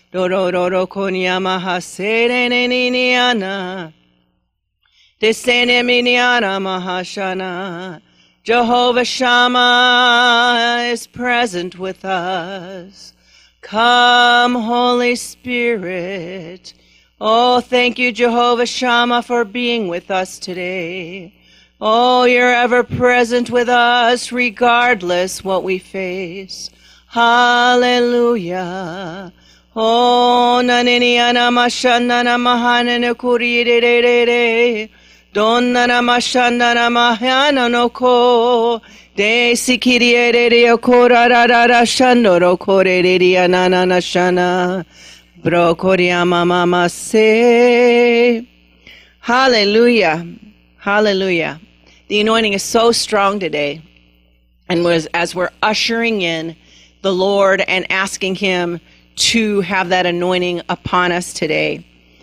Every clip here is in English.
Dororo konyamaha sereniniana. Deseneminiana mahashana. Jehovah Shammah is present with us. Come, Holy Spirit. Oh, thank you, Jehovah Shammah, for being with us today. Oh, you're ever present with us, regardless what we face. Hallelujah. Oh, naniniana mashanana mahanana kuriyere. Donnana mashandana mahana no ko. De sikiriere korarara shandoro koreria nanana shana. Brokoria mama se. Hallelujah. Hallelujah. The anointing is so strong today. And as we're ushering in the Lord and asking him to have that anointing upon us today.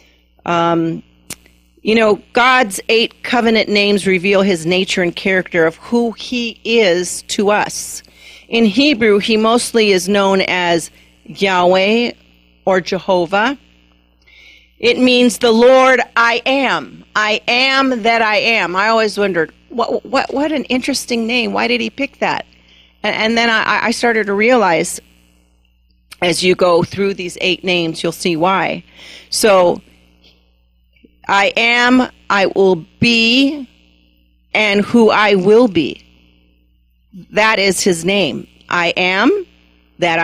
God's 8 covenant names reveal his nature and character of who he is to us. In Hebrew, he mostly is known as Yahweh or Jehovah. It means the Lord I am. I am that I am. I always wondered, what an interesting name. Why did he pick that? And then I started to realize, as you go through these 8 names, you'll see why. So, I am, I will be, and who I will be. That is his name. I am, that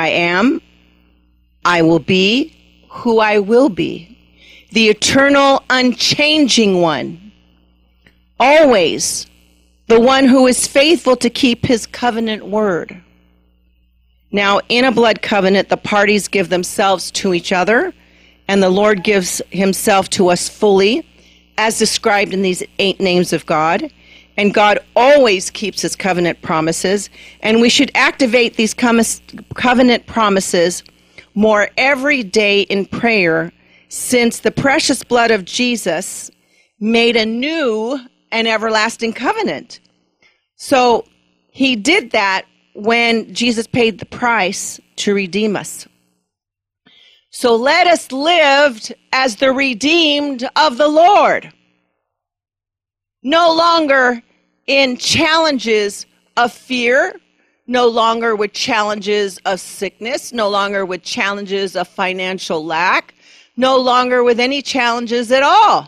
I will be, who I will be. The eternal, unchanging one. Always the one who is faithful to keep his covenant word. Now, in a blood covenant, the parties give themselves to each other, and the Lord gives himself to us fully, as described in these 8 names of God. And God always keeps his covenant promises, and we should activate these covenant promises more every day in prayer, since the precious blood of Jesus made a new and everlasting covenant. So he did that when Jesus paid the price to redeem us. So let us live as the redeemed of the Lord. No longer in challenges of fear, no longer with challenges of sickness, no longer with challenges of financial lack, no longer with any challenges at all.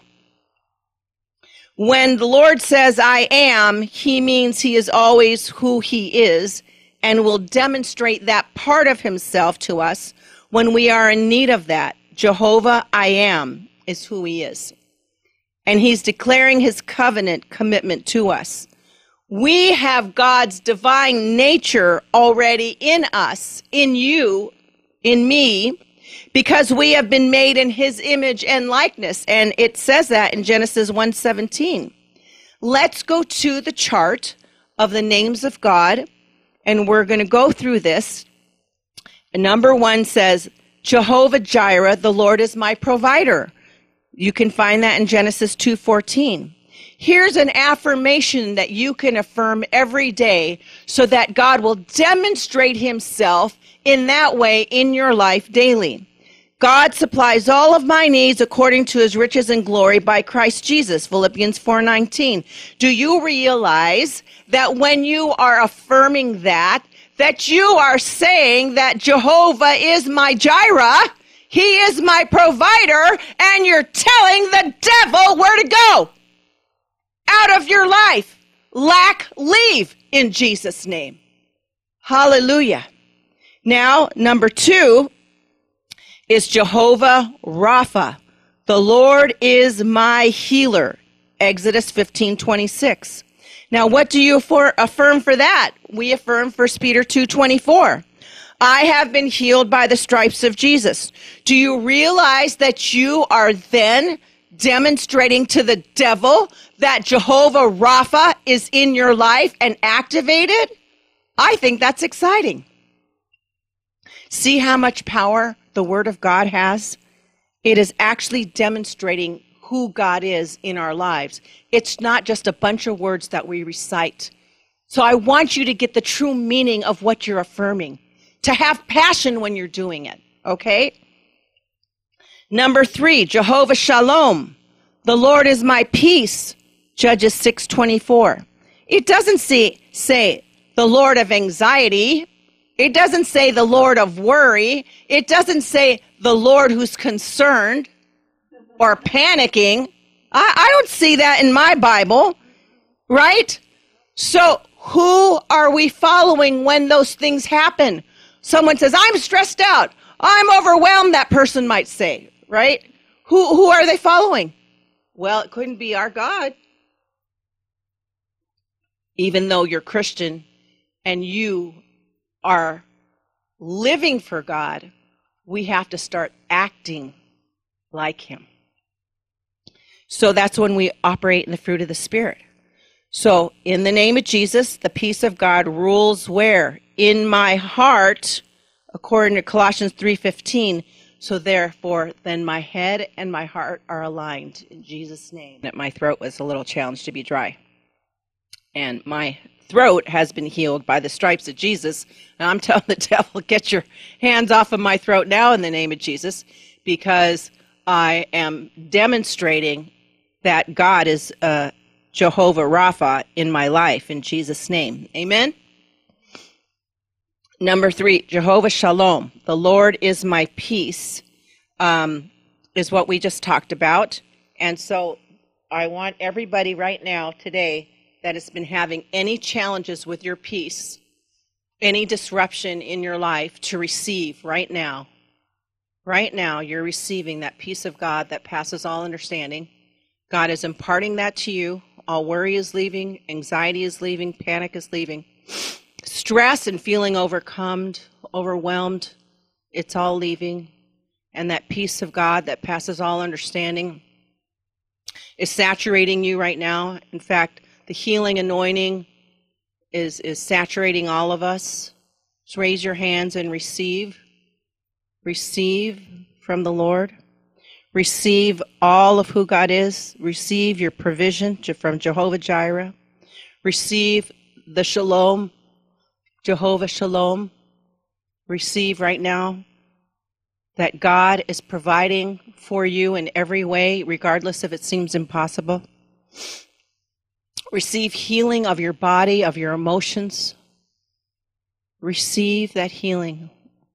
When the Lord says, I am, he means he is always who he is and will demonstrate that part of himself to us when we are in need of that. Jehovah, I am, is who he is. And he's declaring his covenant commitment to us. We have God's divine nature already in us, in you, in me, because we have been made in his image and likeness. And it says that in Genesis 1:17. Let's go to the chart of the names of God, and we're going to go through this. And number 1 says, Jehovah Jireh, the Lord is my provider. You can find that in Genesis 2:14. Here's an affirmation that you can affirm every day so that God will demonstrate himself in that way in your life daily. God supplies all of my needs according to his riches and glory by Christ Jesus, Philippians 4:19. Do you realize that when you are affirming that you are saying that Jehovah is my Jireh, he is my provider, and you're telling the devil where to go out of your life? Lack, leave in Jesus' name. Hallelujah. Now, number 2 is Jehovah Rapha. The Lord is my healer. Exodus 15:26. Now, what do you affirm for that? We affirm 1 Peter 2:24. I have been healed by the stripes of Jesus. Do you realize that you are then demonstrating to the devil that Jehovah Rapha is in your life and activated? I think that's exciting. See how much power the Word of God has? It is actually demonstrating who God is in our lives. It's not just a bunch of words that we recite. So I want you to get the true meaning of what you're affirming, to have passion when you're doing it, okay? Number 3, Jehovah Shalom. The Lord is my peace. Judges 6:24. It doesn't say the Lord of anxiety. It doesn't say the Lord of worry. It doesn't say the Lord who's concerned or panicking. I don't see that in my Bible, right? So who are we following when those things happen? Someone says, I'm stressed out. I'm overwhelmed, that person might say, right? Who are they following? Well, it couldn't be our God. Even though you're Christian and you are living for God, we have to start acting like him. So that's when we operate in the fruit of the Spirit. So in the name of Jesus, the peace of God rules where? In my heart, according to Colossians 3:15. So therefore, then my head and my heart are aligned in Jesus' name. That my throat was a little challenged to be dry. And my throat has been healed by the stripes of Jesus. And I'm telling the devil, get your hands off of my throat now in the name of Jesus, because I am demonstrating that God is Jehovah Rapha in my life in Jesus' name. Amen? Number 3, Jehovah Shalom. The Lord is my peace, is what we just talked about. And so I want everybody right now today that has been having any challenges with your peace, any disruption in your life, to receive right now. Right now, you're receiving that peace of God that passes all understanding. God is imparting that to you. All worry is leaving, anxiety is leaving, panic is leaving. Stress and feeling overwhelmed, it's all leaving. And that peace of God that passes all understanding is saturating you right now. In fact, the healing anointing is saturating all of us. Just raise your hands and receive. Receive from the Lord. Receive all of who God is. Receive your provision from Jehovah Jireh. Receive the Shalom, Jehovah Shalom. Receive right now that God is providing for you in every way, regardless if it seems impossible. Receive healing of your body, of your emotions. Receive that healing.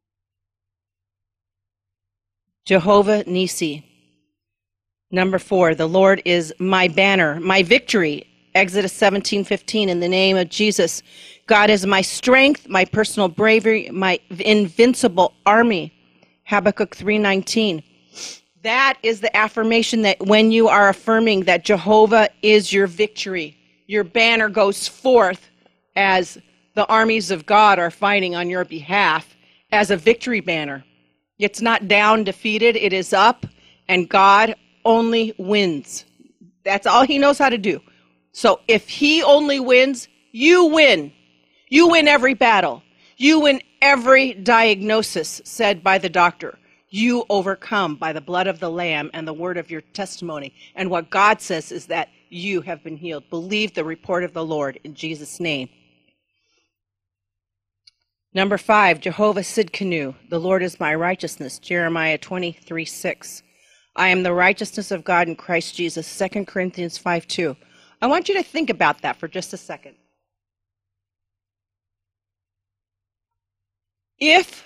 Jehovah Nisi. Number 4, the Lord is my banner, my victory. Exodus 17:15, in the name of Jesus. God is my strength, my personal bravery, my invincible army. Habakkuk 3:19. That is the affirmation that when you are affirming that Jehovah is your victory, your banner goes forth as the armies of God are fighting on your behalf as a victory banner. It's not down, defeated, it is up, and God only wins. That's all he knows how to do. So if he only wins, you win. You win every battle. You win every diagnosis said by the doctor. You overcome by the blood of the Lamb and the word of your testimony. And what God says is that you have been healed. Believe the report of the Lord in Jesus' name. Number 5, Jehovah Sidkenu. The Lord is my righteousness. Jeremiah 23:6. I am the righteousness of God in Christ Jesus. 2 Corinthians 5:2. I want you to think about that for just a second. If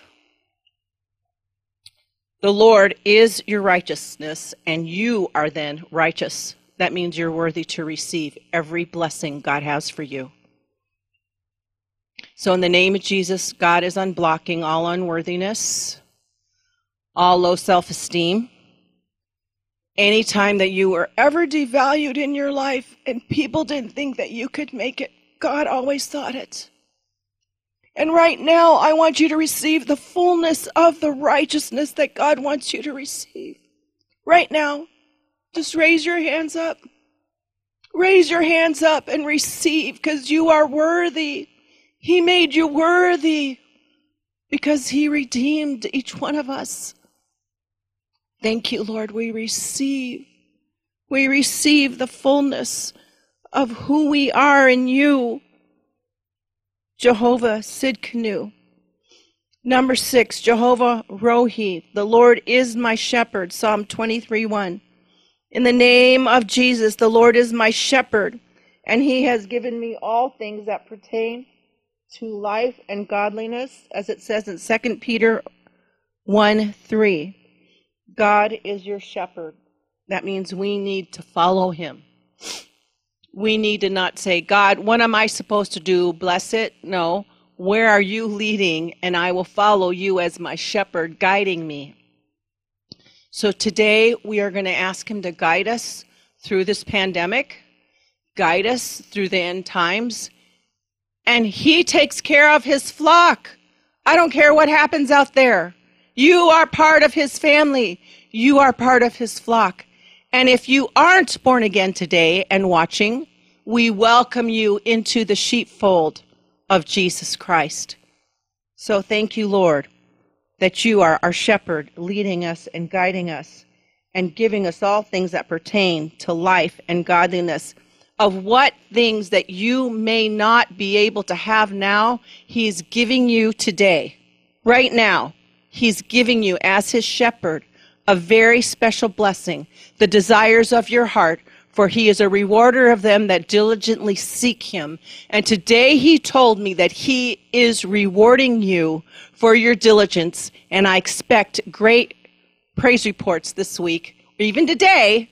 the Lord is your righteousness and you are then righteous, that means you're worthy to receive every blessing God has for you. So in the name of Jesus, God is unblocking all unworthiness, all low self-esteem. Anytime that you were ever devalued in your life and people didn't think that you could make it, God always thought it. And right now, I want you to receive the fullness of the righteousness that God wants you to receive. Right now, just raise your hands up. Raise your hands up and receive, because you are worthy. He made you worthy because he redeemed each one of us. Thank you, Lord. We receive the fullness of who we are in you. Jehovah Sidkenu. Number 6, Jehovah Rohi, the Lord is my shepherd, Psalm 23:1. In the name of Jesus, the Lord is my shepherd, and he has given me all things that pertain to life and godliness, as it says in 2 Peter 1:3. God is your shepherd. That means we need to follow him. We need to not say, God, what am I supposed to do? Bless it. No. Where are you leading? And I will follow you as my shepherd, guiding me. So today we are going to ask him to guide us through this pandemic, guide us through the end times, and he takes care of his flock. I don't care what happens out there. You are part of his family. You are part of his flock. And if you aren't born again today and watching, we welcome you into the sheepfold of Jesus Christ. So thank you, Lord, that you are our shepherd, leading us and guiding us and giving us all things that pertain to life and godliness. Of what things that you may not be able to have now, he's giving you today. Right now, he's giving you as his shepherd a very special blessing, the desires of your heart, for he is a rewarder of them that diligently seek him. And today he told me that he is rewarding you for your diligence, and I expect great praise reports this week, or even today,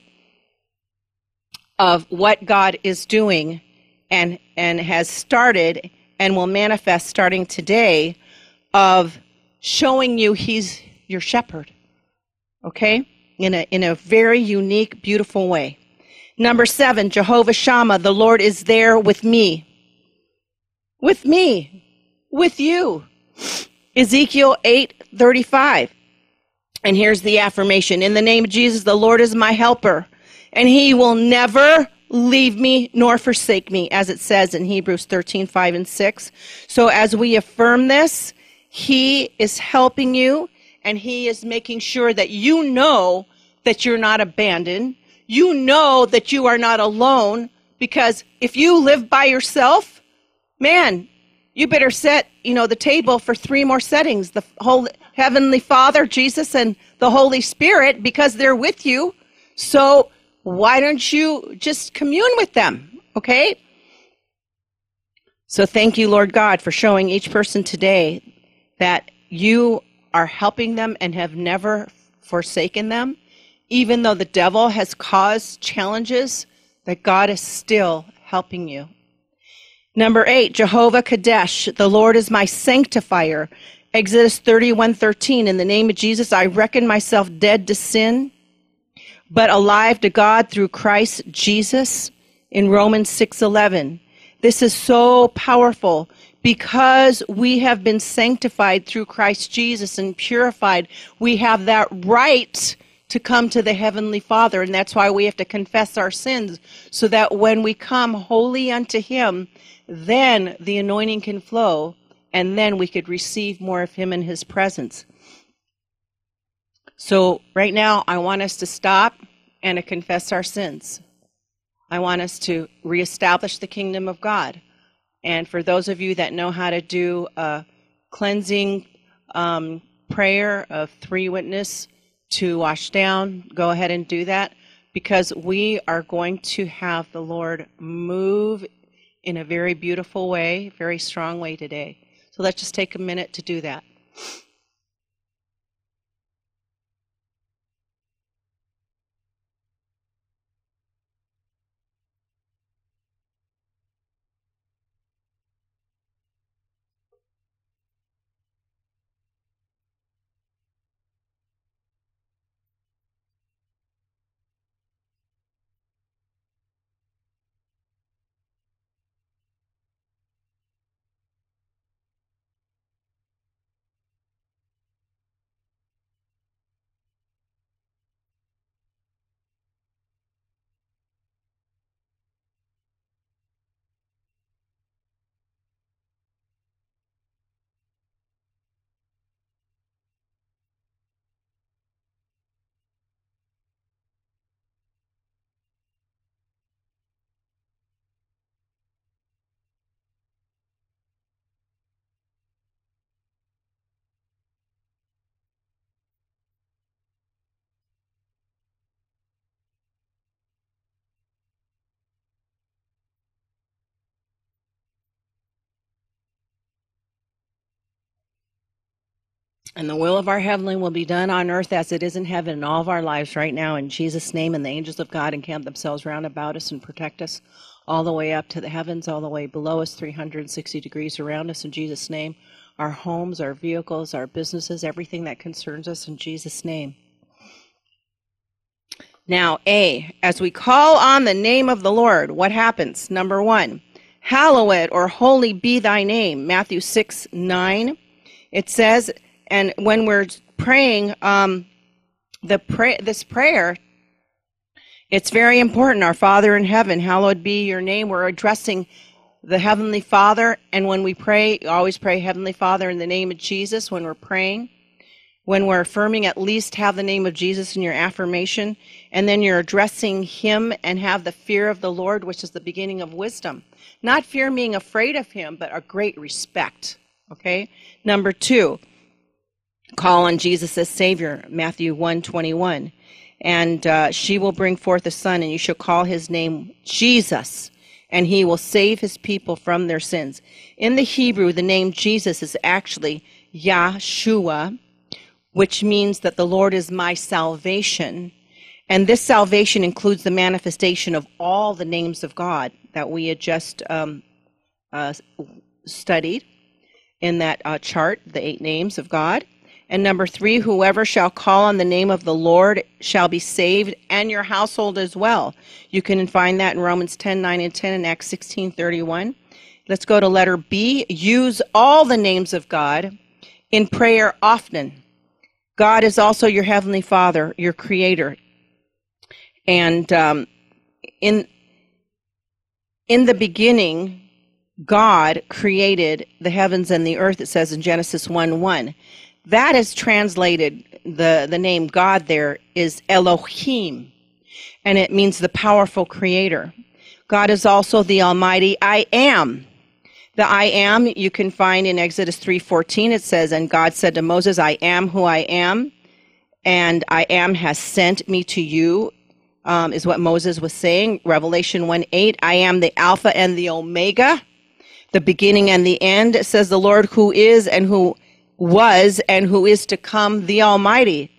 of what God is doing and has started and will manifest starting today, of showing you he's your shepherd. Okay? In a very unique, beautiful way. Number 7, Jehovah Shammah, the Lord is there with me. With me. With you. Ezekiel 8:35. And here's the affirmation. In the name of Jesus, the Lord is my helper, and he will never leave me nor forsake me, as it says in Hebrews 13:5 and 6. So as we affirm this, he is helping you, and he is making sure that you know that you're not abandoned. You know that you are not alone, because if you live by yourself, man, you better set, the table for 3 more settings. The whole Heavenly Father, Jesus, and the Holy Spirit, because they're with you. So why don't you just commune with them, okay? So thank you, Lord God, for showing each person today that you are helping them and have never forsaken them. Even though the devil has caused challenges, that God is still helping you. Number 8, Jehovah Kadesh, the Lord is my sanctifier. Exodus 31:13, in the name of Jesus, I reckon myself dead to sin, but alive to God through Christ Jesus. In Romans 6:11. This is so powerful because we have been sanctified through Christ Jesus and purified. We have that right to come to the Heavenly Father, and that's why we have to confess our sins, so that when we come holy unto him, then the anointing can flow, and then we could receive more of him in his presence. So right now, I want us to stop and to confess our sins. I want us to reestablish the kingdom of God. And for those of you that know how to do a cleansing prayer of 3 witness to wash down, go ahead and do that, because we are going to have the Lord move in a very beautiful way, very strong way today. So let's just take a minute to do that. And the will of our heavenly will be done on earth as it is in heaven in all of our lives right now in Jesus' name. And the angels of God encamp themselves round about us and protect us all the way up to the heavens, all the way below us, 360 degrees around us in Jesus' name. Our homes, our vehicles, our businesses, everything that concerns us in Jesus' name. Now, A, as we call on the name of the Lord, what happens? Number 1, hallowed or holy be thy name. Matthew 6:9. It says, and when we're praying this prayer, it's very important. Our Father in heaven, hallowed be your name. We're addressing the Heavenly Father. And when we pray, always pray, Heavenly Father, in the name of Jesus when we're praying. When we're affirming, at least have the name of Jesus in your affirmation. And then you're addressing him and have the fear of the Lord, which is the beginning of wisdom. Not fear being afraid of him, but a great respect. Okay? Number 2, call on Jesus as Savior, Matthew 1:21. And she will bring forth a son, and you shall call his name Jesus, and he will save his people from their sins. In the Hebrew, the name Jesus is actually Yahshua, which means that the Lord is my salvation. And this salvation includes the manifestation of all the names of God that we had just studied in that chart, the 8 names of God. And number 3, whoever shall call on the name of the Lord shall be saved, and your household as well. You can find that in Romans 10:9 and 10 and Acts 16:31. Let's go to letter B. Use all the names of God in prayer often. God is also your Heavenly Father, your Creator. And in the beginning, God created the heavens and the earth, it says in Genesis 1:1. That is translated, the name God there is Elohim, and it means the powerful creator. God is also the Almighty I Am. The I Am you can find in Exodus 3:14. It says, and God said to Moses, I am who I am, and I am has sent me to you, is what Moses was saying. Revelation 1:8, I am the Alpha and the Omega, the beginning and the end. It says the Lord who is and who was and who is to come, the Almighty.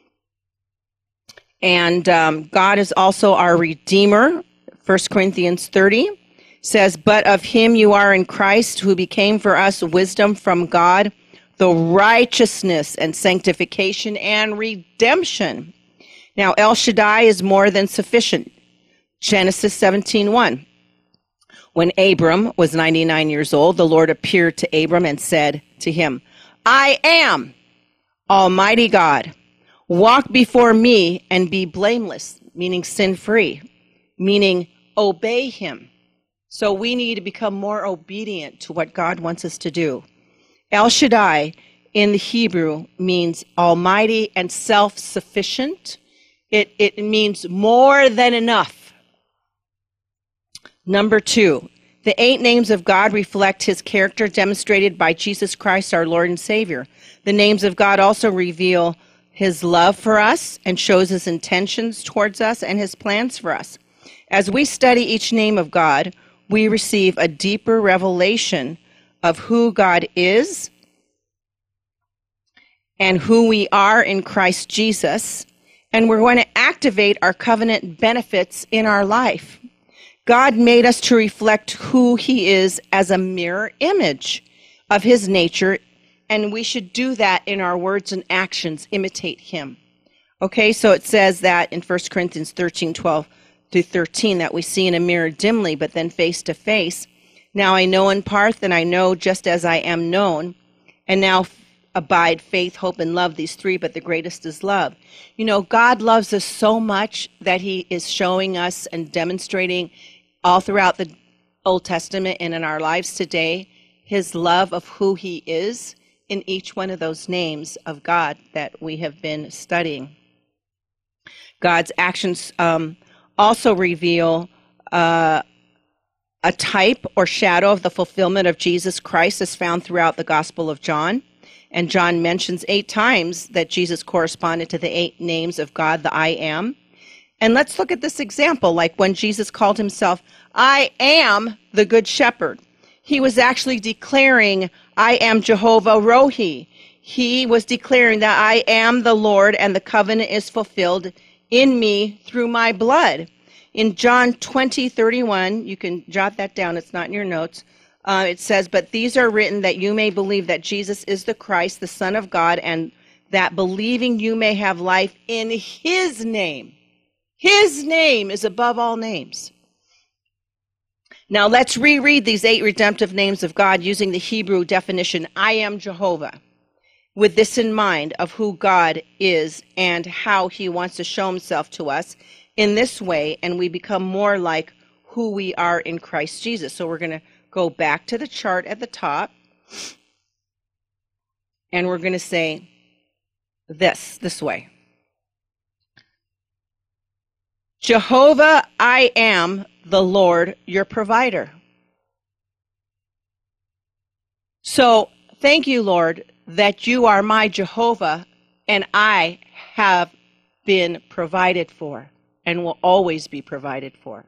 And God is also our Redeemer. 1 Corinthians 30 says, but of him you are in Christ, who became for us wisdom from God, the righteousness and sanctification and redemption. Now El Shaddai is more than sufficient. Genesis 17:1. When Abram was 99 years old, the Lord appeared to Abram and said to him, I am Almighty God. Walk before me and be blameless, meaning sin-free, meaning obey him. So we need to become more obedient to what God wants us to do. El Shaddai in the Hebrew means almighty and self-sufficient. It means more than enough. Number 2, the 8 names of God reflect his character demonstrated by Jesus Christ, our Lord and Savior. The names of God also reveal his love for us and shows his intentions towards us and his plans for us. As we study each name of God, we receive a deeper revelation of who God is and who we are in Christ Jesus, and we're going to activate our covenant benefits in our life. God made us to reflect who he is as a mirror image of his nature, and we should do that in our words and actions, imitate him. Okay, so it says that in 1 Corinthians 13:12-13, that we see in a mirror dimly, but then face to face. Now I know in part, and I know just as I am known, and now abide faith, hope, and love, these 3, but the greatest is love. You know, God loves us so much that he is showing us and demonstrating all throughout the Old Testament and in our lives today, his love of who he is in each one of those names of God that we have been studying. God's actions also reveal a type or shadow of the fulfillment of Jesus Christ as found throughout the Gospel of John. And John mentions 8 times that Jesus corresponded to the 8 names of God, the I Am. And let's look at this example, like when Jesus called himself, I am the Good Shepherd. He was actually declaring, I am Jehovah Rohi. he was declaring that I am the Lord and the covenant is fulfilled in me through my blood. In John 20:31, you can jot that down, it's not in your notes. It says, but these are written that you may believe that Jesus is the Christ, the Son of God, and that believing you may have life in his name. His name is above all names. Now let's reread these 8 redemptive names of God using the Hebrew definition, I am Jehovah, with this in mind of who God is and how he wants to show himself to us in this way, and we become more like who we are in Christ Jesus. So we're going to go back to the chart at the top, and we're going to say this way. Jehovah, I am the Lord, your provider. So thank you, Lord, that you are my Jehovah, and I have been provided for and will always be provided for.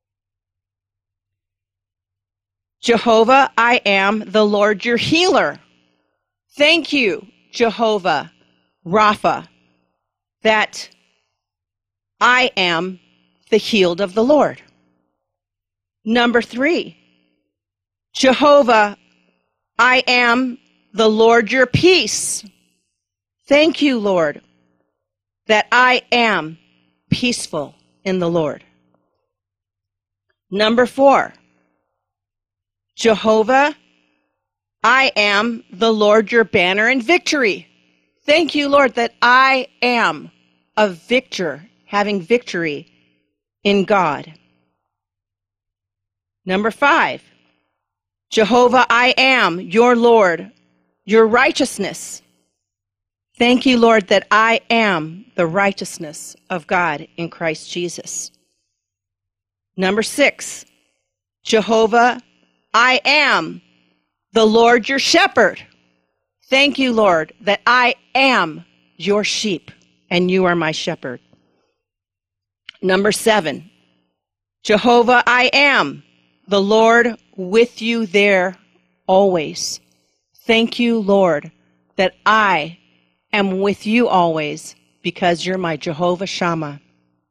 Jehovah, I am the Lord, your healer. Thank you, Jehovah Rapha, that I am the healed of the Lord. Number 3, Jehovah, I am the Lord, your peace. Thank you, Lord, that I am peaceful in the Lord. Number 4, Jehovah, I am the Lord, your banner and victory. Thank you, Lord, that I am a victor, having victory in God. Number 5, Jehovah, I am your Lord, your righteousness. Thank you, Lord, that I am the righteousness of God in Christ Jesus. Number 6, Jehovah, I am the Lord, your shepherd. Thank you, Lord, that I am your sheep and you are my shepherd. Number 7, Jehovah, I am the Lord with you there always. Thank you, Lord, that I am with you always because you're my Jehovah Shammah.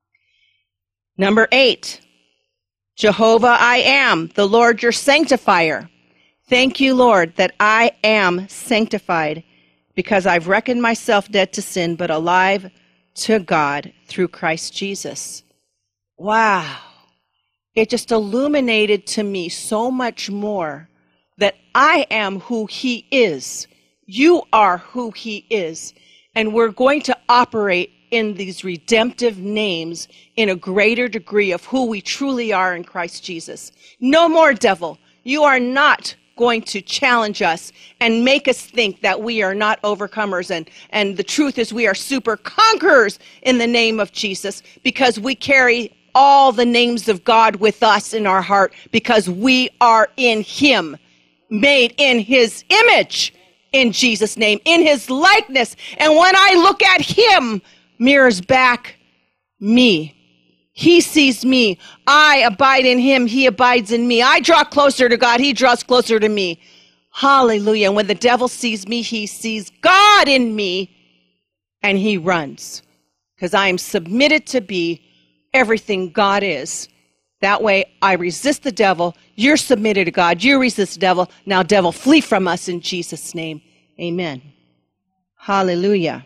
Number 8, Jehovah, I am the Lord, your sanctifier. Thank you, Lord, that I am sanctified because I've reckoned myself dead to sin, but alive to God through Christ Jesus. Wow. It just illuminated to me so much more that I am who he is. You are who he is. And we're going to operate in these redemptive names in a greater degree of who we truly are in Christ Jesus. No more, devil. You are not going to challenge us and make us think that we are not overcomers. And the truth is we are super conquerors in the name of Jesus because we carry all the names of God with us in our heart because we are in him, made in his image, in Jesus' name, in his likeness. And when I look at him, mirrors back me. He sees me. I abide in him. He abides in me. I draw closer to God. He draws closer to me. Hallelujah. And when the devil sees me, he sees God in me and he runs because I am submitted to be everything God is. That way I resist the devil. You're submitted to God. You resist the devil. Now, devil, flee from us in Jesus' name. Amen. Hallelujah.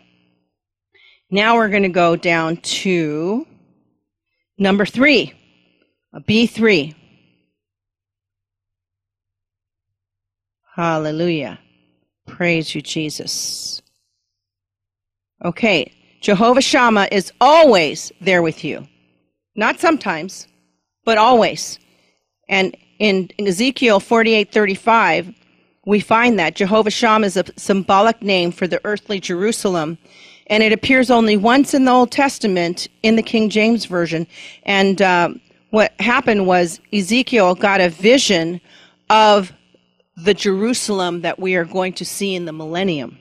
Now we're going to go down to number 3, B3. Hallelujah. Praise you, Jesus. Okay. Jehovah Shammah is always there with you. Not sometimes, but always. And in Ezekiel 48:35, we find that Jehovah Shammah is a symbolic name for the earthly Jerusalem. And it appears only once in the Old Testament in the King James Version. And what happened was Ezekiel got a vision of the Jerusalem that we are going to see in the millennium.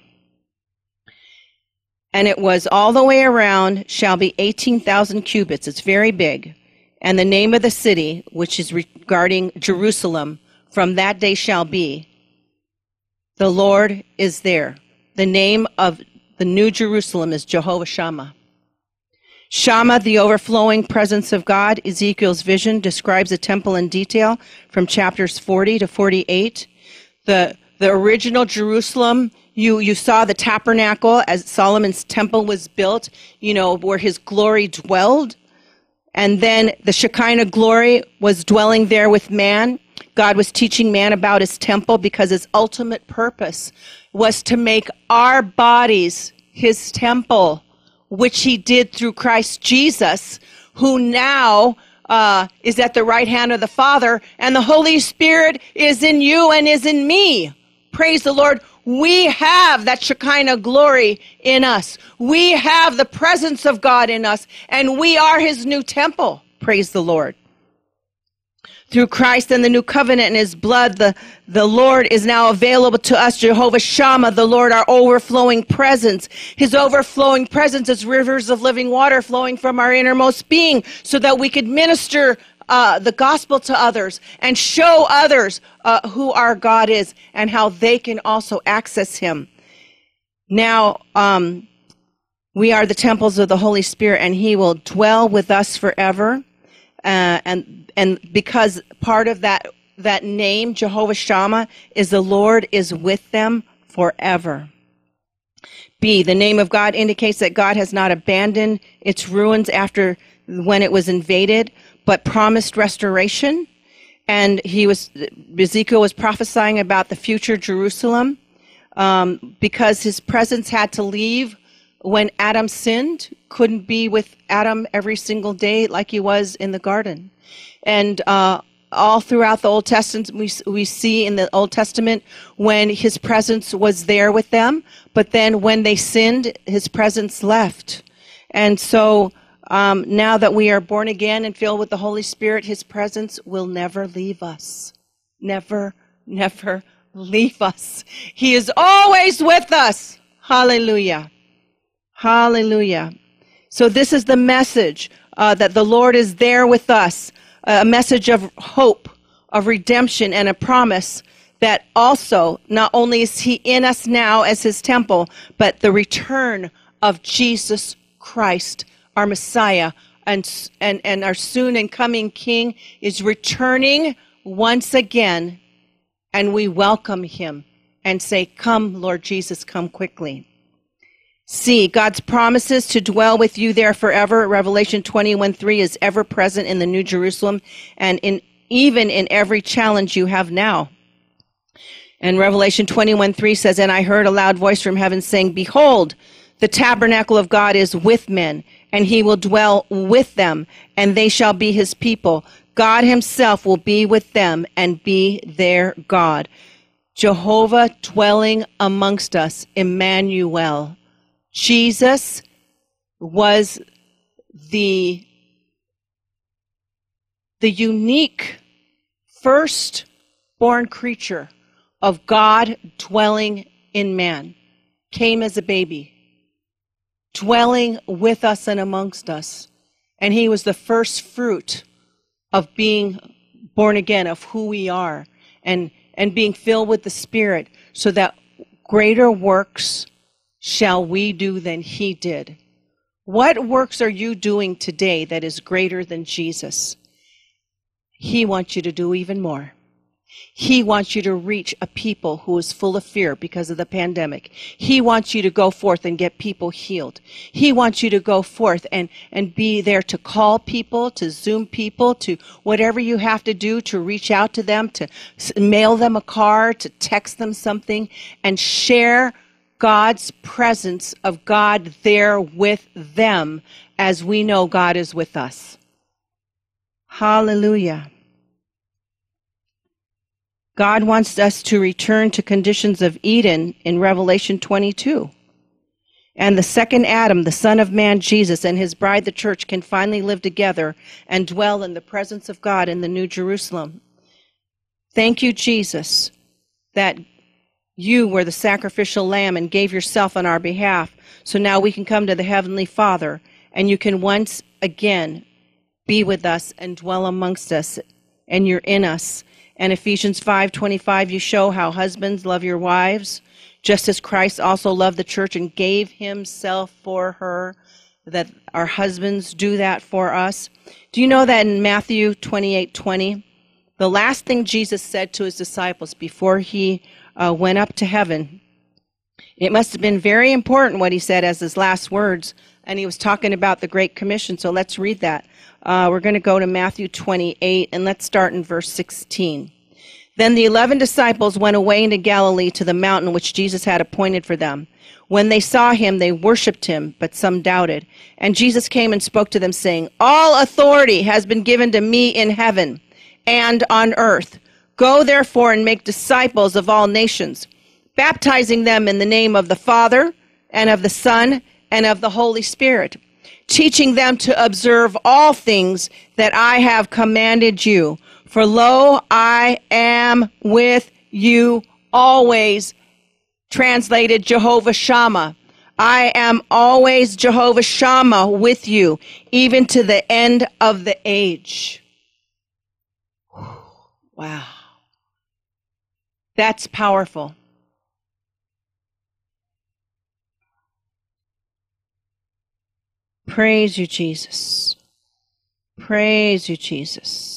And it was all the way around shall be 18,000 cubits. It's very big. And the name of the city, which is regarding Jerusalem, from that day shall be, the Lord is there. the name of the New Jerusalem is Jehovah Shammah. Shammah, the overflowing presence of God. Ezekiel's vision describes the temple in detail from chapters 40 to 48. The original Jerusalem, you saw the tabernacle as Solomon's temple was built, where his glory dwelled. And then the Shekinah glory was dwelling there with man. God was teaching man about his temple because his ultimate purpose was to make our bodies his temple, which he did through Christ Jesus, who now is at the right hand of the Father, and the Holy Spirit is in you and is in me. Praise the Lord. We have that Shekinah glory in us. We have the presence of God in us, and we are his new temple. Praise the Lord. Through Christ and the new covenant and his blood, the Lord is now available to us, Jehovah Shammah, the Lord, our overflowing presence. His overflowing presence is rivers of living water flowing from our innermost being so that we could minister the gospel to others and show others who our God is and how they can also access him. Now, we are the temples of the Holy Spirit, and he will dwell with us forever. And because part of that name, Jehovah Shammah, is the Lord is with them forever. B, the name of God indicates that God has not abandoned its ruins after when it was invaded, but promised restoration. And Ezekiel was prophesying about the future Jerusalem, because his presence had to leave when Adam sinned, couldn't be with Adam every single day like he was in the garden. And all throughout the Old Testament, we see in the Old Testament when his presence was there with them, but then when they sinned, his presence left. And so now that we are born again and filled with the Holy Spirit, his presence will never leave us. Never, never leave us. He is always with us. Hallelujah. Hallelujah. So this is the message that the Lord is there with us, a message of hope, of redemption, and a promise that also not only is he in us now as his temple, but the return of Jesus Christ, our Messiah, and our soon and coming King is returning once again, and we welcome him and say, "Come, Lord Jesus, come quickly." C, God's promises to dwell with you there forever. Revelation 21:3 is ever present in the New Jerusalem and even in every challenge you have now. And Revelation 21:3 says, "And I heard a loud voice from heaven saying, Behold, the tabernacle of God is with men, and he will dwell with them, and they shall be his people. God himself will be with them and be their God." Jehovah dwelling amongst us, Emmanuel. Jesus was the unique first-born creature of God dwelling in man. Came as a baby, dwelling with us and amongst us. And he was the first fruit of being born again, of who we are, and being filled with the Spirit, so that greater works shall we do than he did. What works are you doing today that is greater than Jesus? He wants you to do even more. He wants you to reach a people who is full of fear because of the pandemic. He wants you to go forth and get people healed. He wants you to go forth and be there to call people, to Zoom people, to whatever you have to do to reach out to them, to mail them a card, to text them something, and share God's presence of God there with them, as we know God is with us. Hallelujah. God wants us to return to conditions of Eden in Revelation 22. And the second Adam, the Son of Man, Jesus, and his bride, the church, can finally live together and dwell in the presence of God in the New Jerusalem. Thank you, Jesus, that you were the sacrificial lamb and gave yourself on our behalf. So now we can come to the Heavenly Father, and you can once again be with us and dwell amongst us, and you're in us. And Ephesians 5:25, you show how husbands love your wives just as Christ also loved the church and gave himself for her, that our husbands do that for us. Do you know that in Matthew 28:20, the last thing Jesus said to his disciples before he went up to heaven, it must have been very important what he said as his last words, and he was talking about the Great Commission, so let's read that. We're going to go to Matthew 28, and let's start in verse 16. Then the 11 disciples went away into Galilee to the mountain which Jesus had appointed for them. When they saw him, they worshipped him, but some doubted. And Jesus came and spoke to them, saying, All authority has been given to me in heaven and on earth. Go therefore and make disciples of all nations, baptizing them in the name of the Father and of the Son and of the Holy Spirit, teaching them to observe all things that I have commanded you. For lo, I am with you always. Translated, Jehovah Shammah. I am always Jehovah Shammah with you, even to the end of the age. Wow. That's powerful. Praise you, Jesus. Praise you, Jesus.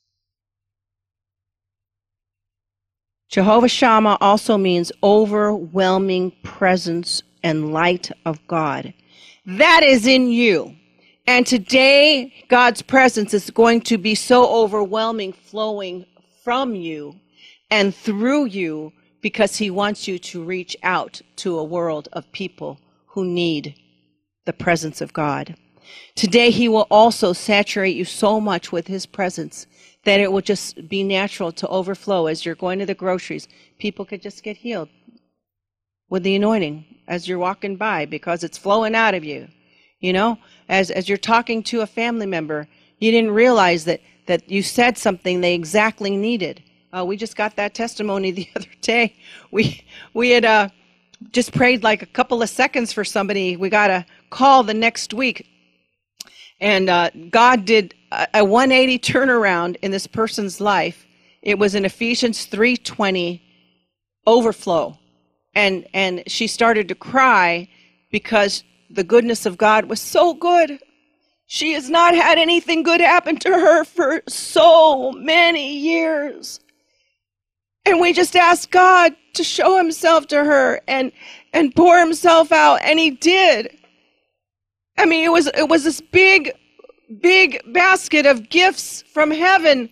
Jehovah Shammah also means overwhelming presence and light of God. That is in you. And today, God's presence is going to be so overwhelming, flowing from you and through you, because he wants you to reach out to a world of people who need the presence of God. Today, he will also saturate you so much with his presence that it will just be natural to overflow. As you're going to the groceries, people could just get healed with the anointing as you're walking by, because it's flowing out of you. You know, as you're talking to a family member, you didn't realize that you said something they exactly needed. We just got that testimony the other day. We had just prayed like a couple of seconds for somebody. We got a call the next week, and God did a 180 turnaround in this person's life. It was in Ephesians 3:20 overflow. And she started to cry because the goodness of God was so good. She has not had anything good happen to her for so many years. And we just asked God to show himself to her and pour himself out, and he did. I mean, it was this big basket of gifts from heaven,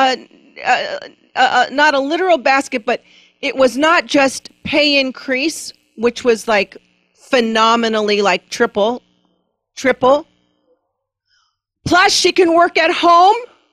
not a literal basket, but it was not just pay increase, which was like phenomenally like triple. Plus she can work at home,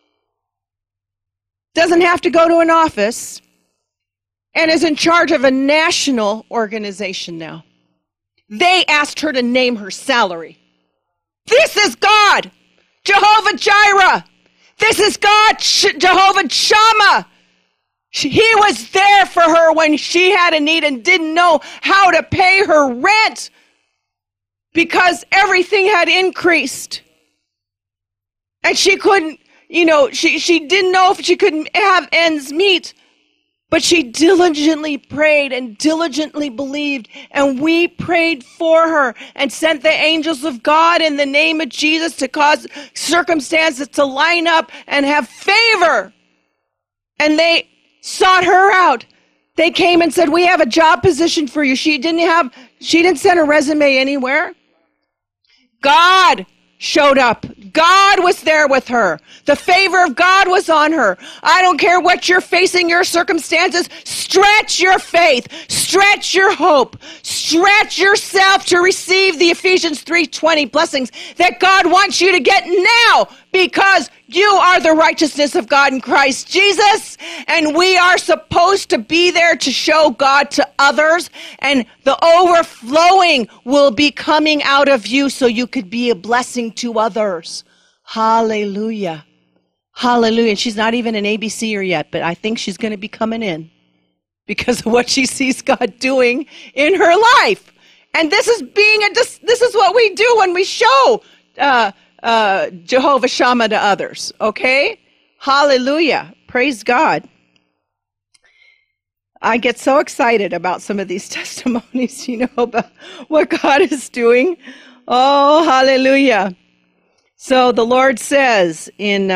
doesn't have to go to an office, and is in charge of a national organization now. They asked her to name her salary. This is God, Jehovah Jireh. This is God, Jehovah Shammah. He was there for her when she had a need and didn't know how to pay her rent because everything had increased. And she couldn't, she didn't know if she could have ends meet. But she diligently prayed and diligently believed, and we prayed for her and sent the angels of God in the name of Jesus to cause circumstances to line up and have favor. And they sought her out. They came and said, we have a job position for you. She didn't send a resume anywhere. God showed up. God was there with her. The favor of God was on her. I don't care what you're facing, your circumstances. Stretch your faith. Stretch your hope. Stretch yourself to receive the Ephesians 3:20 blessings that God wants you to get now, because you are the righteousness of God in Christ Jesus, and we are supposed to be there to show God to others, and the overflowing will be coming out of you so you could be a blessing to others. Hallelujah. Hallelujah. And she's not even an ABCer yet, but I think she's going to be coming in because of what she sees God doing in her life. And this is what we do when we show Jehovah Shammah to others. Okay? Hallelujah. Praise God. I get so excited about some of these testimonies, about what God is doing. Oh, hallelujah. So the Lord says in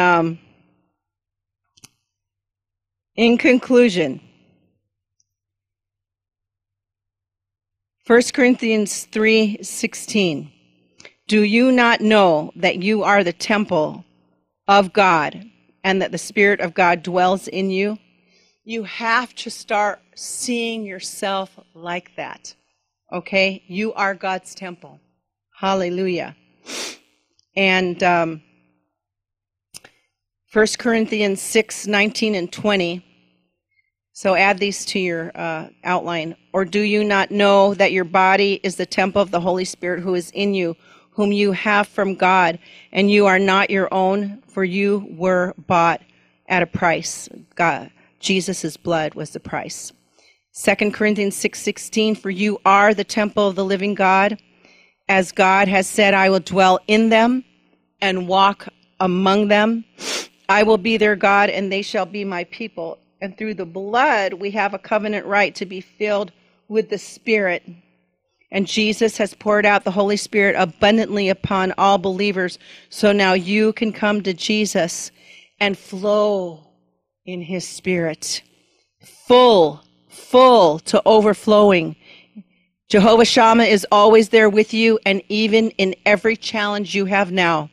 conclusion, 1 Corinthians 3:16, do you not know that you are the temple of God and that the Spirit of God dwells in you? You have to start seeing yourself like that, okay? You are God's temple. Hallelujah. And 1 Corinthians 6:19 and 20. So add these to your outline. Or do you not know that your body is the temple of the Holy Spirit who is in you, whom you have from God, and you are not your own, for you were bought at a price. God, Jesus' blood was the price. 2 Corinthians 6:16, for you are the temple of the living God. As God has said, I will dwell in them and walk among them. I will be their God, and they shall be my people. And through the blood, we have a covenant right to be filled with the Spirit. And Jesus has poured out the Holy Spirit abundantly upon all believers. So now you can come to Jesus and flow in his Spirit. Full to overflowing. Jehovah Shammah is always there with you, and even in every challenge you have now.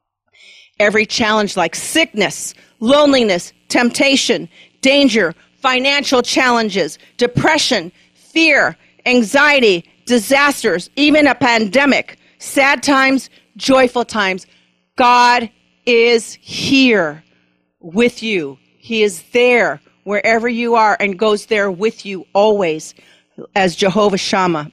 Every challenge like sickness, loneliness, temptation, danger, financial challenges, depression, fear, anxiety, disasters, even a pandemic, sad times, joyful times. God is here with you. He is there wherever you are and goes there with you always as Jehovah Shammah.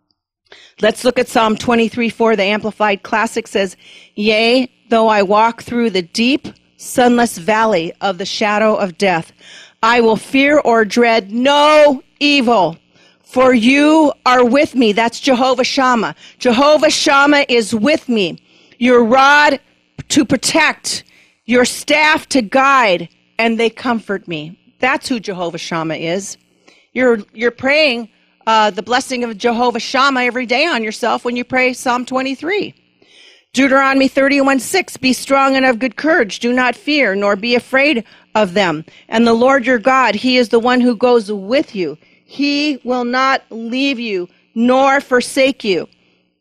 Let's look at Psalm 23:4. The Amplified Classic says, yea, though I walk through the deep, sunless valley of the shadow of death, I will fear or dread no evil, for you are with me. That's Jehovah Shammah. Jehovah Shammah is with me. Your rod to protect, your staff to guide, and they comfort me. That's who Jehovah Shammah is. You're praying the blessing of Jehovah Shammah every day on yourself when you pray Psalm 23. Deuteronomy 31:6, be strong and of good courage. Do not fear, nor be afraid of them. And the Lord your God, he is the one who goes with you. He will not leave you, nor forsake you.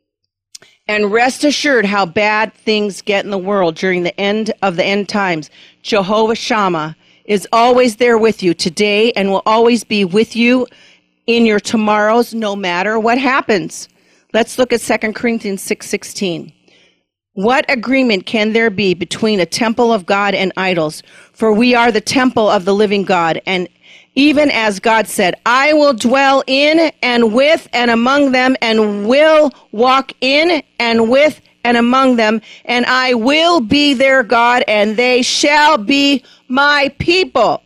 And rest assured how bad things get in the world during the end of the end times. Jehovah Shammah is always there with you today and will always be with you in your tomorrows, no matter what happens. Let's look at 2 Corinthians 6:16. What agreement can there be between a temple of God and idols? For we are the temple of the living God. And even as God said, I will dwell in and with and among them, and will walk in and with and among them, and I will be their God, and they shall be my people.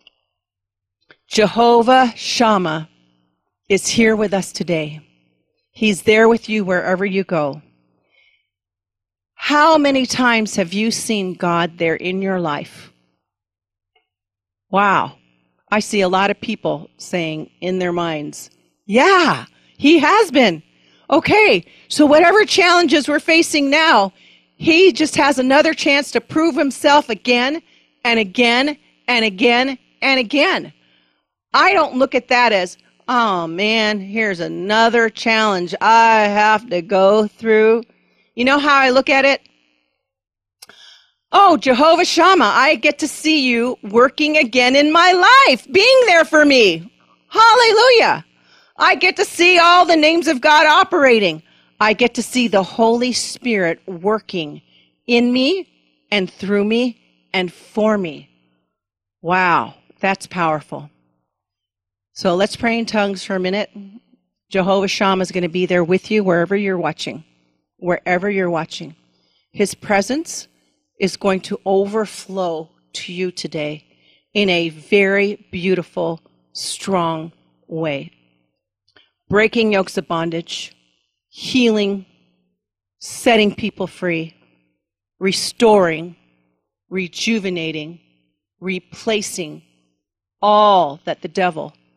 Jehovah Shammah is here with us today. He's there with you wherever you go. How many times have you seen God there in your life? Wow. I see a lot of people saying in their minds, yeah, he has been. Okay, so whatever challenges we're facing now, he just has another chance to prove himself again and again and again and again. I don't look at that as, oh man, here's another challenge I have to go through. You know how I look at it? Oh, Jehovah Shammah, I get to see you working again in my life, being there for me. Hallelujah. I get to see all the names of God operating. I get to see the Holy Spirit working in me and through me and for me. Wow, that's powerful. So let's pray in tongues for a minute. Jehovah Shammah is going to be there with you wherever you're watching. Wherever you're watching. His presence is going to overflow to you today in a very beautiful, strong way. Breaking yokes of bondage, healing, setting people free, restoring, rejuvenating, replacing all that the devil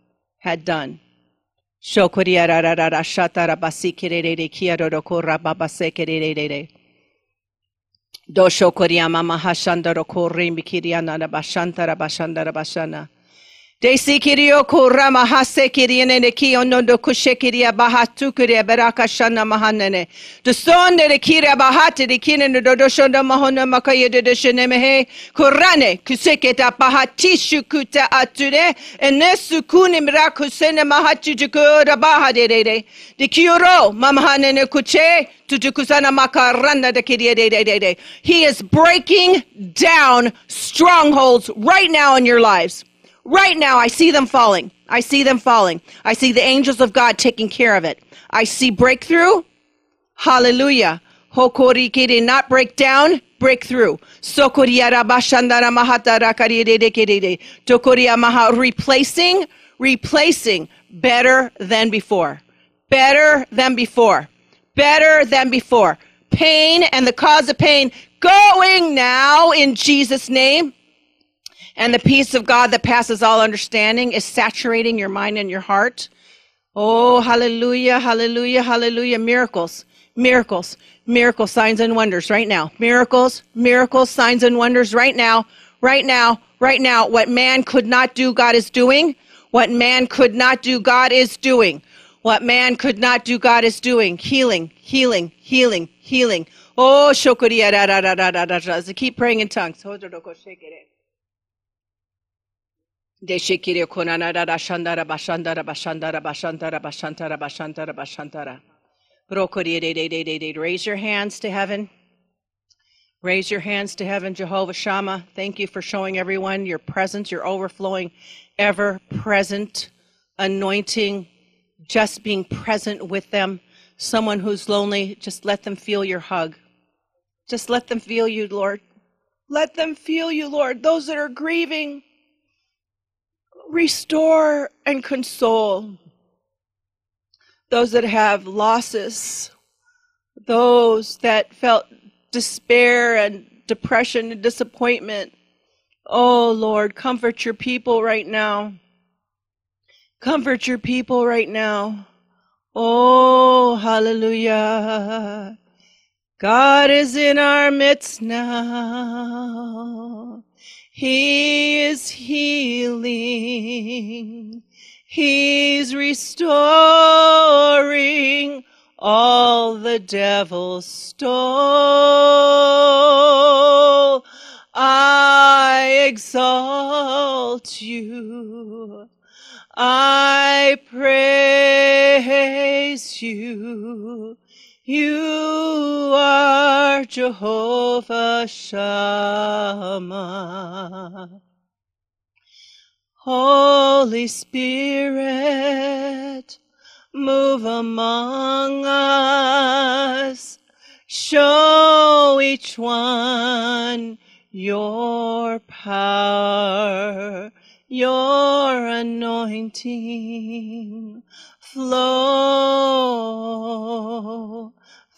had done. Shokoria rarara shatara basikirere kiaroro kora babasekerere. Dosho koria mama hashandaro kore mikiriana bashantara bashandara bashana. Desi kirio kurama hase kiriene ne kiono do kushekiria bahatu kuria beraka shana mahanene. The son de kiria bahati de kinen do doshonda mahona makaya de shenemehe kurane kuseketa bahati shukuta ature enesu kuni mirakusene mahachi jukura bahade de kioro mamahanene kuche tujukusana makarana de kiria de. He is breaking down strongholds right now in your lives. Right now, I see them falling. I see them falling. I see the angels of God taking care of it. I see breakthrough. Hallelujah. Hokorikiri, not break down, breakthrough. Sokoriara bashandara mahatara karirede. Tokoria maha, replacing better than before. Better than before. Better than before. Pain and the cause of pain going now in Jesus' name. And the peace of God that passes all understanding is saturating your mind and your heart. Oh, hallelujah, hallelujah, hallelujah. Miracles, miracles, miracles, signs and wonders right now. Miracles, miracles, signs and wonders right now, right now, right now. What man could not do, God is doing. What man could not do, God is doing. What man could not do, God is doing. Healing, healing, healing, healing. Oh, shokoriya da da da da da da. So keep praying in tongues. Deshikiri konanara shandara bashandara bashandara bashandara bashandara bashandara bashandara. Raise your hands to heaven. Raise your hands to heaven, Jehovah Shammah. Thank you for showing everyone your presence, your overflowing, ever-present anointing, just being present with them. Someone who's lonely, just let them feel your hug. Just let them feel you, Lord. Let them feel you, Lord. Those that are grieving, restore and console. Those that have losses, those that felt despair and depression and disappointment. Oh, Lord, comfort your people right now. Comfort your people right now. Oh, hallelujah. God is in our midst now. He is healing. He's restoring all the devil stole. I exalt you. I praise you. You are Jehovah Shammah. Holy Spirit, move among us. Show each one your power, your anointing. Flow,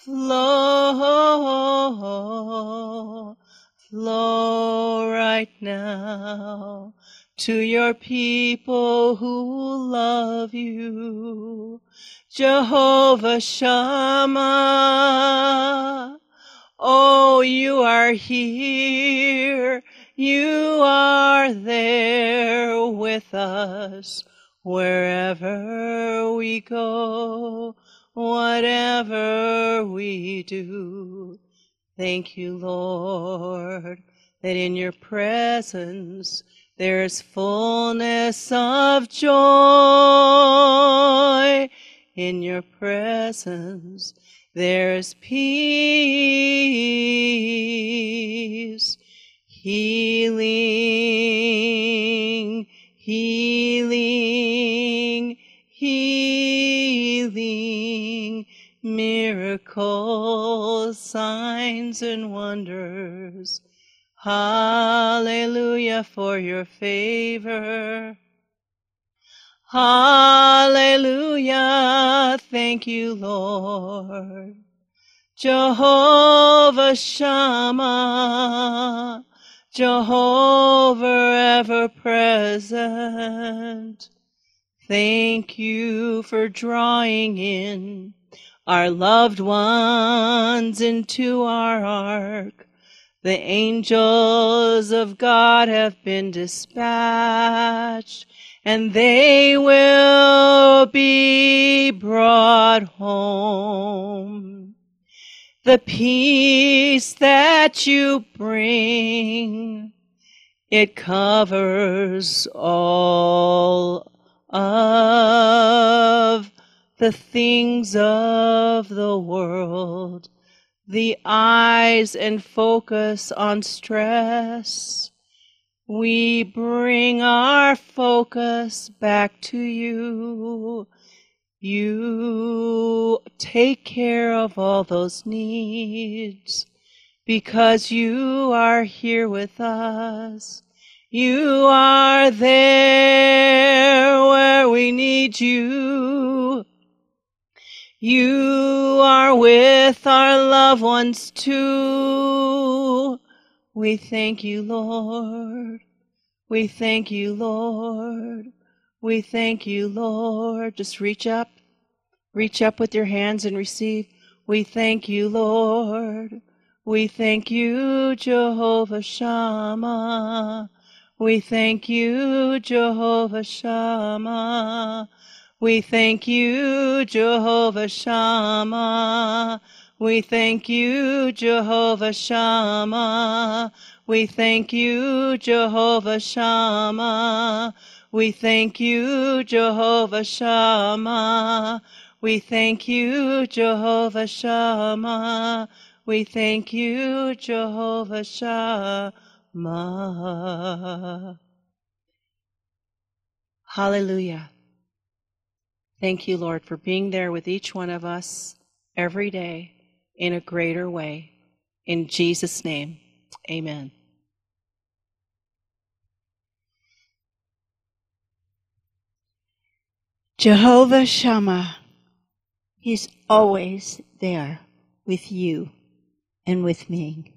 flow, flow right now to your people who love you. Jehovah Shammah, oh, you are here. You are there with us. Wherever we go, whatever we do. Thank you, Lord, that in your presence there's fullness of joy. In your presence there's peace, healing, healing, healing, miracles, signs and wonders. Hallelujah for your favor. Hallelujah. Thank you, Lord. Jehovah Shammah, Jehovah ever present. Thank you for drawing in our loved ones into our ark. The angels of God have been dispatched, and they will be brought home. The peace that you bring, it covers all of the things of the world. The eyes and focus on stress. We bring our focus back to you. You take care of all those needs because you are here with us. You are there where we need you. You are with our loved ones too. We thank you, Lord. We thank you, Lord. We thank you, Lord. Just reach up with your hands and receive. We thank you, Lord. We thank you, Jehovah Shammah. We thank you, Jehovah Shammah. We thank you, Jehovah Shammah. We thank you, Jehovah Shammah. We thank you, Jehovah Shammah. We thank you, Jehovah Shammah. We thank you, Jehovah Shammah. We thank you, Jehovah Shammah. Hallelujah. Thank you, Lord, for being there with each one of us every day in a greater way. In Jesus' name, amen. Jehovah Shammah, He's always there with you and with me.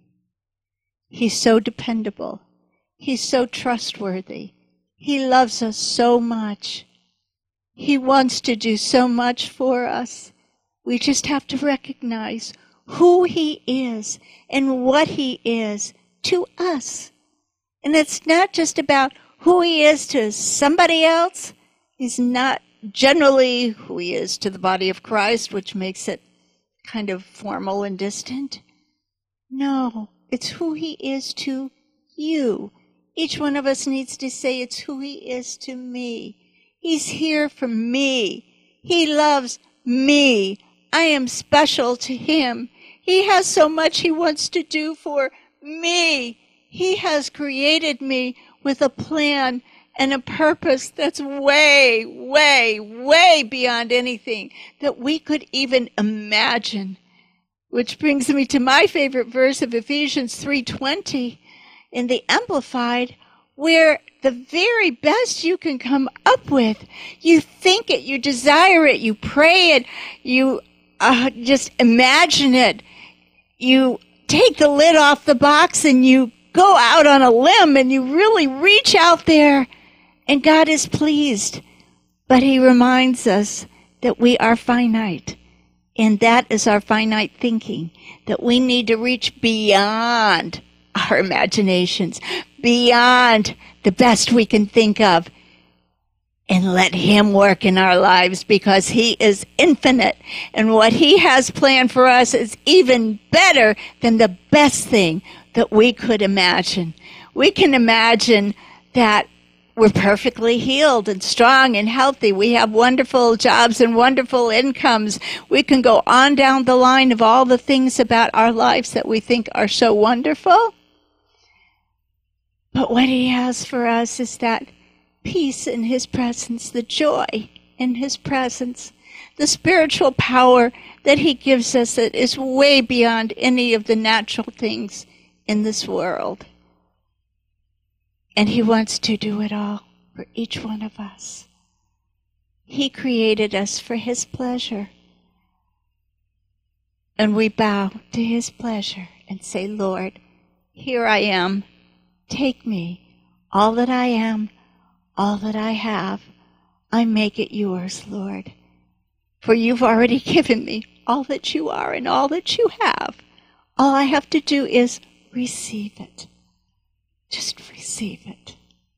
He's so dependable. He's so trustworthy. He loves us so much. He wants to do so much for us. We just have to recognize who He is and what He is to us. And it's not just about who He is to somebody else. He's not generally who He is to the body of Christ, which makes it kind of formal and distant. No, it's who He is to you. Each one of us needs to say it's who He is to me. He's here for me. He loves me. I am special to Him. He has so much He wants to do for me. He has created me with a plan and a purpose that's way, way, way beyond anything that we could even imagine. Which brings me to my favorite verse of Ephesians 3:20 in the Amplified, where the very best you can come up with, you think it, you desire it, you pray it, you just imagine it, you take the lid off the box and you go out on a limb and you really reach out there, and God is pleased. But He reminds us that we are finite, and that is our finite thinking, that we need to reach beyond our imaginations, beyond the best we can think of, and let Him work in our lives, because He is infinite, and what He has planned for us is even better than the best thing that we could imagine. We can imagine that we're perfectly healed and strong and healthy. We have wonderful jobs and wonderful incomes. We can go on down the line of all the things about our lives that we think are so wonderful. But what He has for us is that peace in His presence, the joy in His presence, the spiritual power that He gives us that is way beyond any of the natural things in this world. And He wants to do it all for each one of us. He created us for His pleasure. And we bow to His pleasure and say, Lord, here I am. Take me, all that I am, all that I have. I make it yours, Lord. For you've already given me all that you are and all that you have. All I have to do is receive it. Just receive it.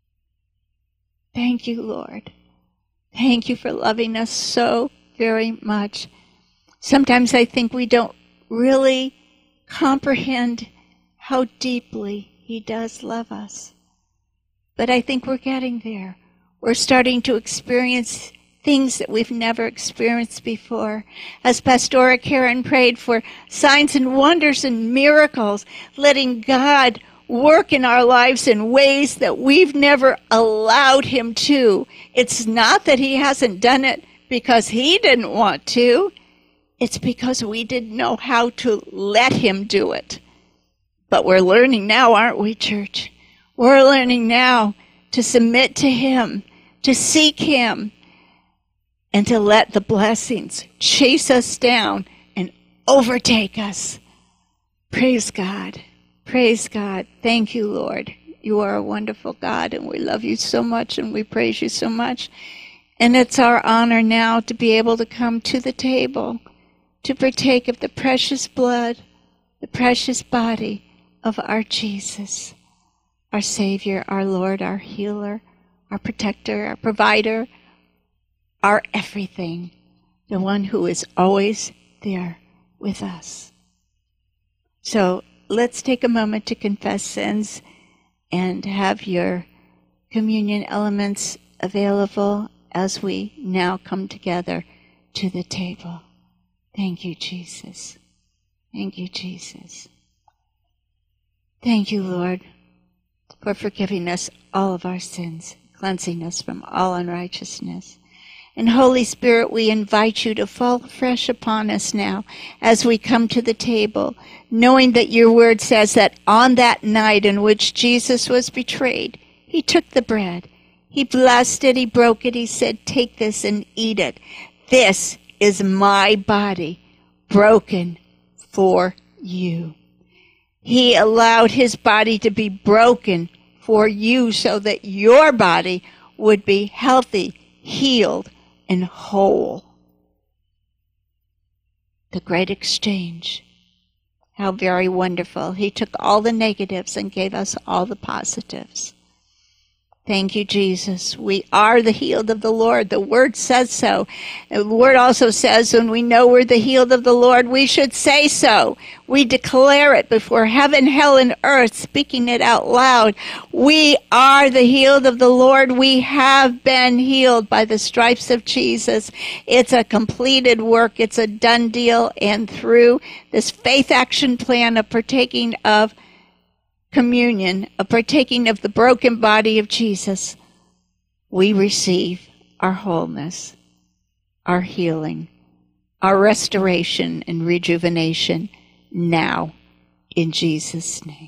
Thank you, Lord. Thank you for loving us so very much. Sometimes I think we don't really comprehend how deeply He does love us. But I think we're getting there. We're starting to experience things that we've never experienced before. As Pastora Karen prayed for signs and wonders and miracles, letting God work in our lives in ways that we've never allowed Him to. It's not that He hasn't done it because He didn't want to. It's because we didn't know how to let Him do it. But we're learning now, aren't we, church? We're learning now to submit to Him, to seek Him, and to let the blessings chase us down and overtake us. Praise God. Praise God. Thank you, Lord. You are a wonderful God, and we love you so much, and we praise you so much. And it's our honor now to be able to come to the table to partake of the precious blood, the precious body of our Jesus, our Savior, our Lord, our healer, our protector, our provider, our everything, the one who is always there with us. So let's take a moment to confess sins and have your communion elements available as we now come together to the table. Thank you, Jesus. Thank you, Jesus. Thank you, Lord, for forgiving us all of our sins, cleansing us from all unrighteousness. And Holy Spirit, we invite you to fall fresh upon us now as we come to the table, knowing that your word says that on that night in which Jesus was betrayed, He took the bread. He blessed it, He broke it, He said, "Take this and eat it. This is my body broken for you." He allowed His body to be broken for you so that your body would be healthy, healed, and whole. The great exchange. How very wonderful. He took all the negatives and gave us all the positives. Thank you, Jesus. We are the healed of the Lord. The Word says so. The Word also says when we know we're the healed of the Lord, we should say so. We declare it before heaven, hell, and earth, speaking it out loud. We are the healed of the Lord. We have been healed by the stripes of Jesus. It's a completed work. It's a done deal. And through this faith action plan of partaking of communion, a partaking of the broken body of Jesus, we receive our wholeness, our healing, our restoration and rejuvenation now in Jesus' name.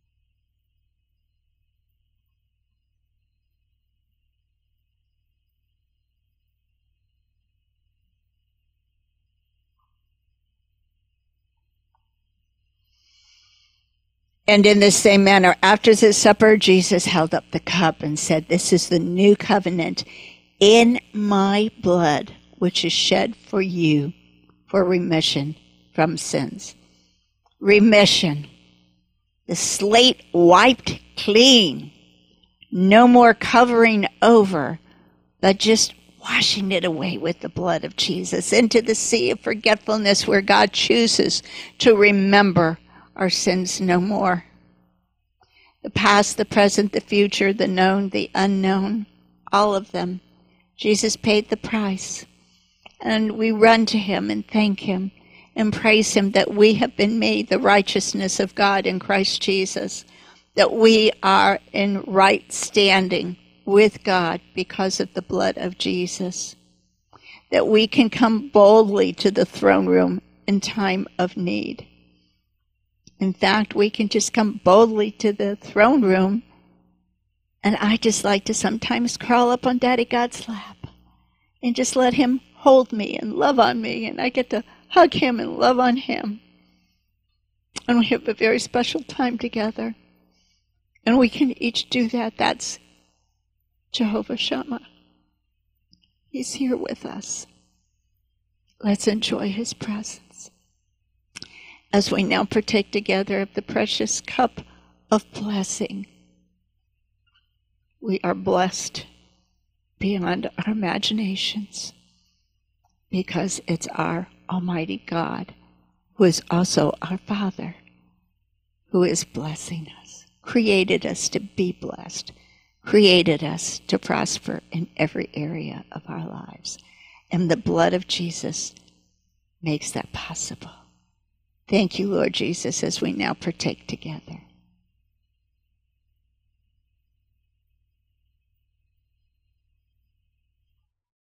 And in the same manner, after the supper, Jesus held up the cup and said, "This is the new covenant in my blood, which is shed for you for remission from sins." Remission. The slate wiped clean. No more covering over, but just washing it away with the blood of Jesus into the sea of forgetfulness where God chooses to remember our sins no more. The past, the present, the future, the known, the unknown, all of them. Jesus paid the price. And we run to Him and thank Him and praise Him that we have been made the righteousness of God in Christ Jesus, that we are in right standing with God because of the blood of Jesus, that we can come boldly to the throne room in time of need. In fact, we can just come boldly to the throne room, and I just like to sometimes crawl up on Daddy God's lap and just let Him hold me and love on me, and I get to hug Him and love on Him. And we have a very special time together, and we can each do that. That's Jehovah Shammah. He's here with us. Let's enjoy his presence. As we now partake together of the precious cup of blessing, we are blessed beyond our imaginations because it's our Almighty God, who is also our Father, who is blessing us, created us to be blessed, created us to prosper in every area of our lives. And the blood of Jesus makes that possible. Thank you, Lord Jesus, as we now partake together.